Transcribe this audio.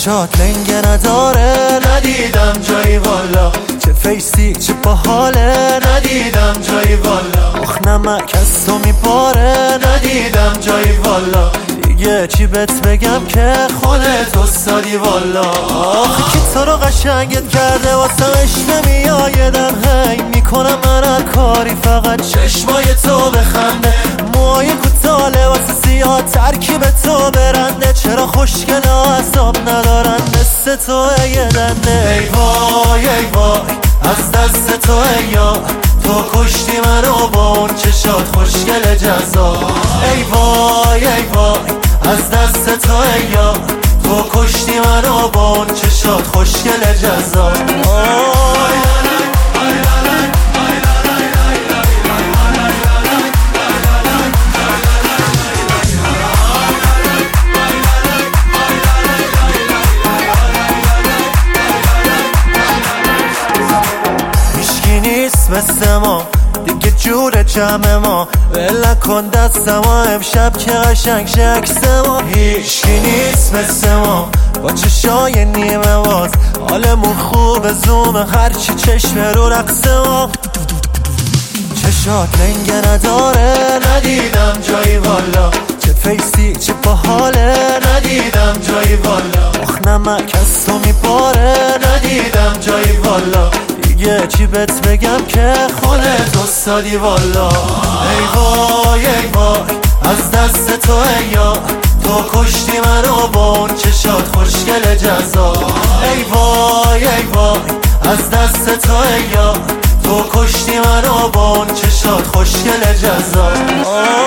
چشات لنگه نداره، ندیدم جایی والا. چه فیسی چه باحاله، ندیدم جایی والا. آخ نمک از تو میباره، ندیدم جایی والا. دیگه چی بهت بگم که خودت استادی والا. آخ کی تو رو قشنگت کرده واسه عشق نمیایدم، هی میکنم من هر کاری فقط چشمای تو بخنده. موهای کوتاه لباس سیاه ترکیب تو برنده، چرا خوشگل اعصاب ندارن مثل تو یه دنده. ای وای ای وای از دست تو یا تو کشتی منو با اون چشات خوشگل جزا. ای وای ای وای از دست تو یا تو کشتی منو با اون چشات خوشگل جزا. مثل ما دیگه جور جمع ما، ول کن دستم امشب که قشنگ شکس ما. هیچکی نیست مثل ما با چشای نیمه باز، حالمون خوب زوم هرچی چشم رو رقص ما. چشات لنگه نداره، ندیدم جایی والا. چه فیسی چه باحاله، ندیدم جایی والا. آخ نمک از تو میباره، ندیدم جایی والا. دیگه چی بهت بگم که خودت استادی والا. ای وای ای وای از دست تو یا تو کشتی منو با اون چشات خوشگل جزا. ای وای ای وای از دست تو یا تو کشتی منو با اون چشات خوشگل جزا.